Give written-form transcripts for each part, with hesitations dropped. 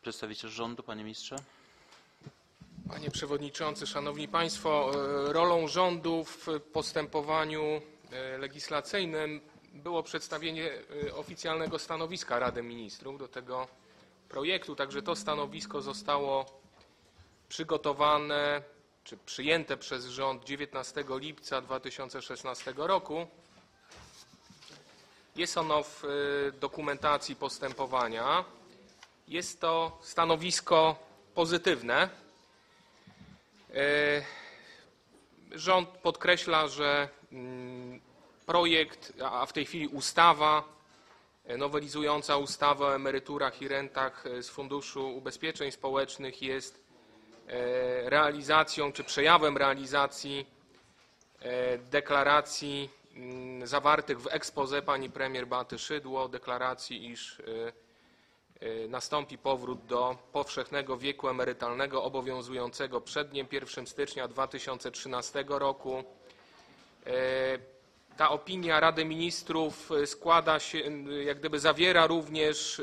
Przedstawiciel rządu, panie ministrze. Panie Przewodniczący, Szanowni Państwo, rolą rządu w postępowaniu legislacyjnym było przedstawienie oficjalnego stanowiska Rady Ministrów do tego projektu. Także to stanowisko zostało przygotowane czy przyjęte przez rząd 19 lipca 2016 roku. Jest ono w dokumentacji postępowania. Jest to stanowisko pozytywne. Rząd podkreśla, że projekt, a w tej chwili ustawa nowelizująca ustawę o emeryturach i rentach z Funduszu Ubezpieczeń Społecznych jest realizacją czy przejawem realizacji deklaracji zawartych w exposé pani premier Beaty Szydło, deklaracji, iż nastąpi powrót do powszechnego wieku emerytalnego obowiązującego przed dniem 1 stycznia 2013 roku. Ta opinia Rady Ministrów składa się, jak gdyby zawiera również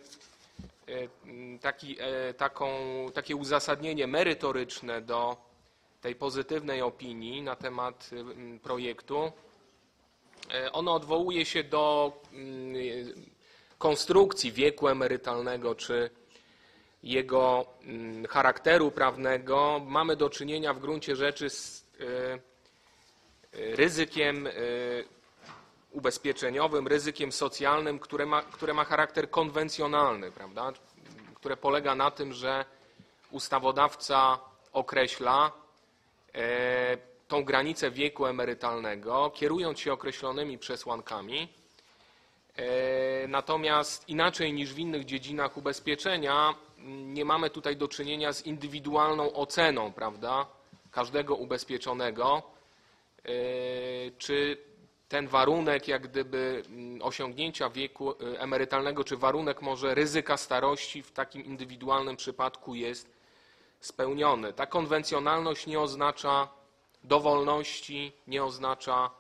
takie uzasadnienie merytoryczne do tej pozytywnej opinii na temat projektu. Ono odwołuje się do konstrukcji wieku emerytalnego czy jego charakteru prawnego. Mamy do czynienia w gruncie rzeczy z ryzykiem ubezpieczeniowym, ryzykiem socjalnym, które ma charakter konwencjonalny, prawda? Które polega na tym, że ustawodawca określa tą granicę wieku emerytalnego, kierując się określonymi przesłankami. Natomiast inaczej niż w innych dziedzinach ubezpieczenia nie mamy tutaj do czynienia z indywidualną oceną, prawda, każdego ubezpieczonego, czy ten warunek jak gdyby osiągnięcia wieku emerytalnego, czy warunek może ryzyka starości w takim indywidualnym przypadku jest spełniony. Ta konwencjonalność nie oznacza dowolności, nie oznacza,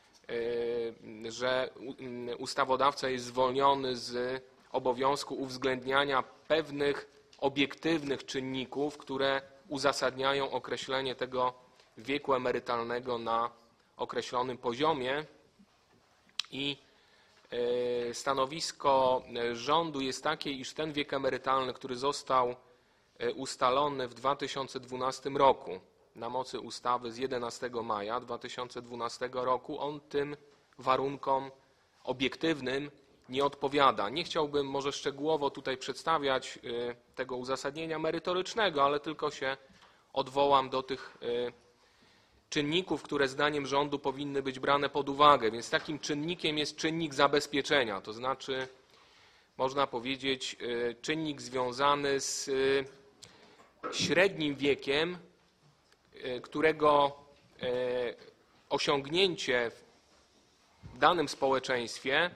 że ustawodawca jest zwolniony z obowiązku uwzględniania pewnych obiektywnych czynników, które uzasadniają określenie tego wieku emerytalnego na określonym poziomie. I stanowisko rządu jest takie, iż ten wiek emerytalny, który został ustalony w 2012 roku na mocy ustawy z 11 maja 2012 roku, on tym warunkom obiektywnym nie odpowiada. Nie chciałbym może szczegółowo tutaj przedstawiać tego uzasadnienia merytorycznego, ale tylko się odwołam do tych czynników, które zdaniem rządu powinny być brane pod uwagę. Więc takim czynnikiem jest czynnik zabezpieczenia, to znaczy można powiedzieć czynnik związany z średnim wiekiem, którego osiągnięcie w danym społeczeństwie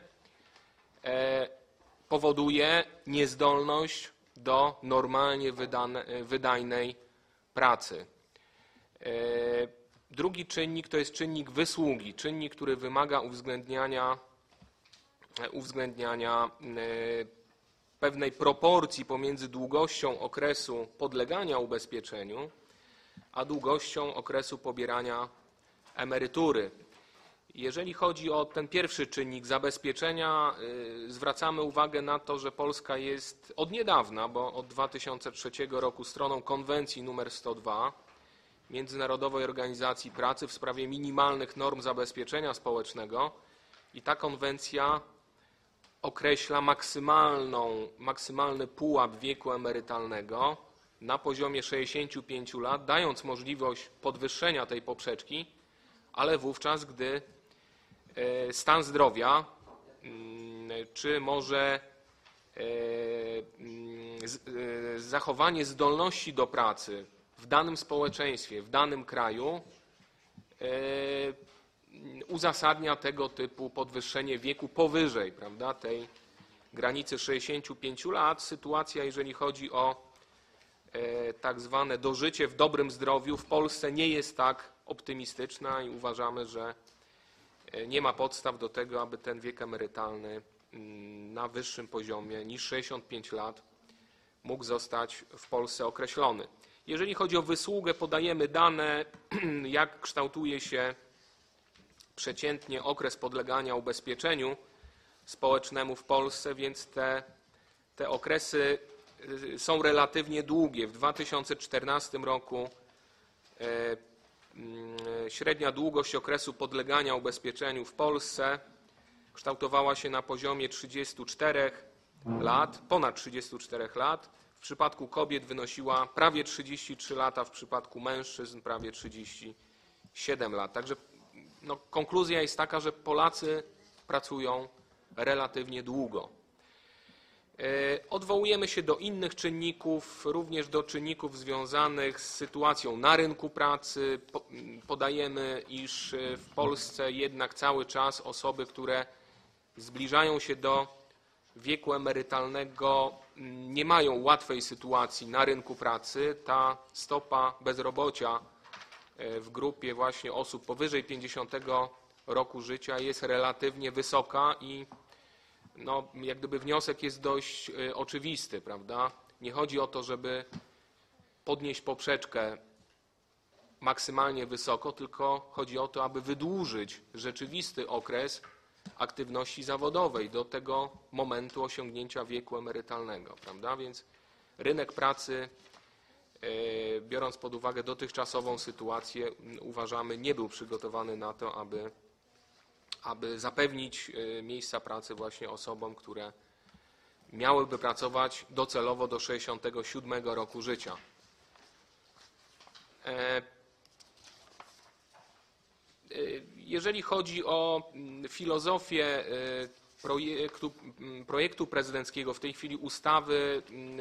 powoduje niezdolność do normalnie wydajnej pracy. Drugi czynnik to jest czynnik wysługi, czynnik, który wymaga uwzględniania pewnej proporcji pomiędzy długością okresu podlegania ubezpieczeniu, a długością okresu pobierania emerytury. Jeżeli chodzi o ten pierwszy czynnik zabezpieczenia, zwracamy uwagę na to, że Polska jest od niedawna, bo od 2003 roku stroną konwencji nr 102 Międzynarodowej Organizacji Pracy w sprawie minimalnych norm zabezpieczenia społecznego i ta konwencja określa maksymalny pułap wieku emerytalnego na poziomie 65 lat, dając możliwość podwyższenia tej poprzeczki, ale wówczas, gdy stan zdrowia, czy może zachowanie zdolności do pracy w danym społeczeństwie, w danym kraju uzasadnia tego typu podwyższenie wieku powyżej, prawda, tej granicy 65 lat. Sytuacja, jeżeli chodzi o tak zwane dożycie w dobrym zdrowiu, w Polsce nie jest tak optymistyczna i uważamy, że nie ma podstaw do tego, aby ten wiek emerytalny na wyższym poziomie niż 65 lat mógł zostać w Polsce określony. Jeżeli chodzi o wysługę, podajemy dane, jak kształtuje się przeciętnie okres podlegania ubezpieczeniu społecznemu w Polsce, więc te okresy są relatywnie długie. W 2014 roku średnia długość okresu podlegania ubezpieczeniu w Polsce kształtowała się na poziomie 34 lat, ponad 34 lat. W przypadku kobiet wynosiła prawie 33 lata, w przypadku mężczyzn prawie 37 lat. Także konkluzja jest taka, że Polacy pracują relatywnie długo. Odwołujemy się do innych czynników, również do czynników związanych z sytuacją na rynku pracy. Podajemy, iż w Polsce jednak cały czas osoby, które zbliżają się do wieku emerytalnego, nie mają łatwej sytuacji na rynku pracy. Ta stopa bezrobocia w grupie właśnie osób powyżej 50 roku życia jest relatywnie wysoka i jak gdyby wniosek jest dość oczywisty, prawda? Nie chodzi o to, żeby podnieść poprzeczkę maksymalnie wysoko, tylko chodzi o to, aby wydłużyć rzeczywisty okres aktywności zawodowej do tego momentu osiągnięcia wieku emerytalnego, prawda? Więc rynek pracy, biorąc pod uwagę dotychczasową sytuację, uważamy, nie był przygotowany na to, aby zapewnić miejsca pracy właśnie osobom, które miałyby pracować docelowo do 67 roku życia. Jeżeli chodzi o filozofię projektu prezydenckiego, w tej chwili ustawy,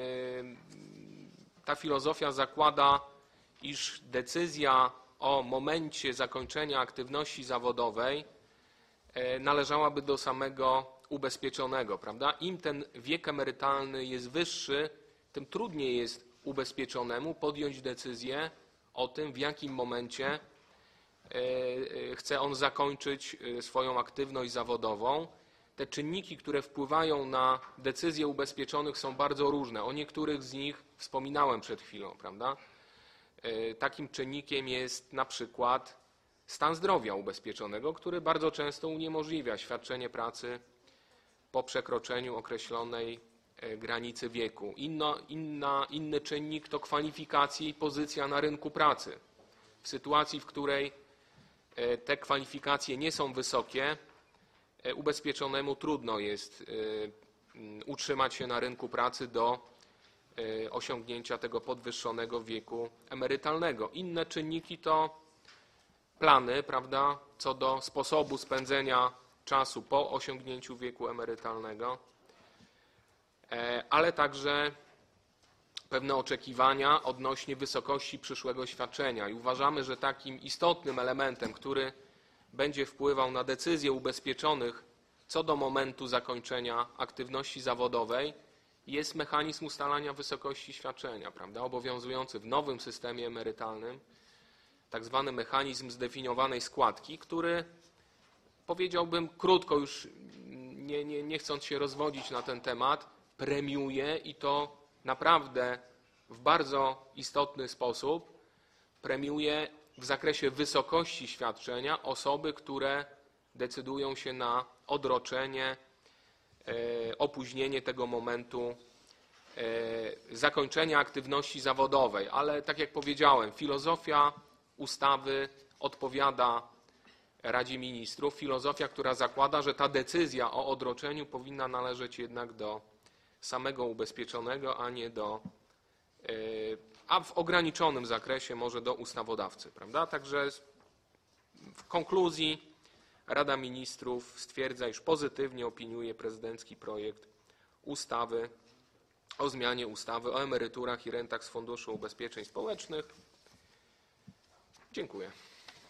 ta filozofia zakłada, iż decyzja o momencie zakończenia aktywności zawodowej należałaby do samego ubezpieczonego, prawda? Im ten wiek emerytalny jest wyższy, tym trudniej jest ubezpieczonemu podjąć decyzję o tym, w jakim momencie chce on zakończyć swoją aktywność zawodową. Te czynniki, które wpływają na decyzje ubezpieczonych, są bardzo różne. O niektórych z nich wspominałem przed chwilą, prawda? Takim czynnikiem jest na przykład stan zdrowia ubezpieczonego, który bardzo często uniemożliwia świadczenie pracy po przekroczeniu określonej granicy wieku. Inny czynnik to kwalifikacje i pozycja na rynku pracy. W sytuacji, w której te kwalifikacje nie są wysokie, ubezpieczonemu trudno jest utrzymać się na rynku pracy do osiągnięcia tego podwyższonego wieku emerytalnego. Inne czynniki to plany, prawda, co do sposobu spędzenia czasu po osiągnięciu wieku emerytalnego, ale także pewne oczekiwania odnośnie wysokości przyszłego świadczenia. I uważamy, że takim istotnym elementem, który będzie wpływał na decyzje ubezpieczonych co do momentu zakończenia aktywności zawodowej, jest mechanizm ustalania wysokości świadczenia, prawda, obowiązujący w nowym systemie emerytalnym, tak zwany mechanizm zdefiniowanej składki, który, powiedziałbym krótko, już nie chcąc się rozwodzić na ten temat, premiuje, i to naprawdę w bardzo istotny sposób, premiuje w zakresie wysokości świadczenia osoby, które decydują się na odroczenie, opóźnienie tego momentu zakończenia aktywności zawodowej. Ale tak jak powiedziałem, filozofia ustawy odpowiada Radzie Ministrów, filozofia, która zakłada, że ta decyzja o odroczeniu powinna należeć jednak do samego ubezpieczonego, a w ograniczonym zakresie może do ustawodawcy, prawda? Także w konkluzji Rada Ministrów stwierdza, iż pozytywnie opiniuje prezydencki projekt ustawy o zmianie ustawy o emeryturach i rentach z Funduszu Ubezpieczeń Społecznych. Dziękuję.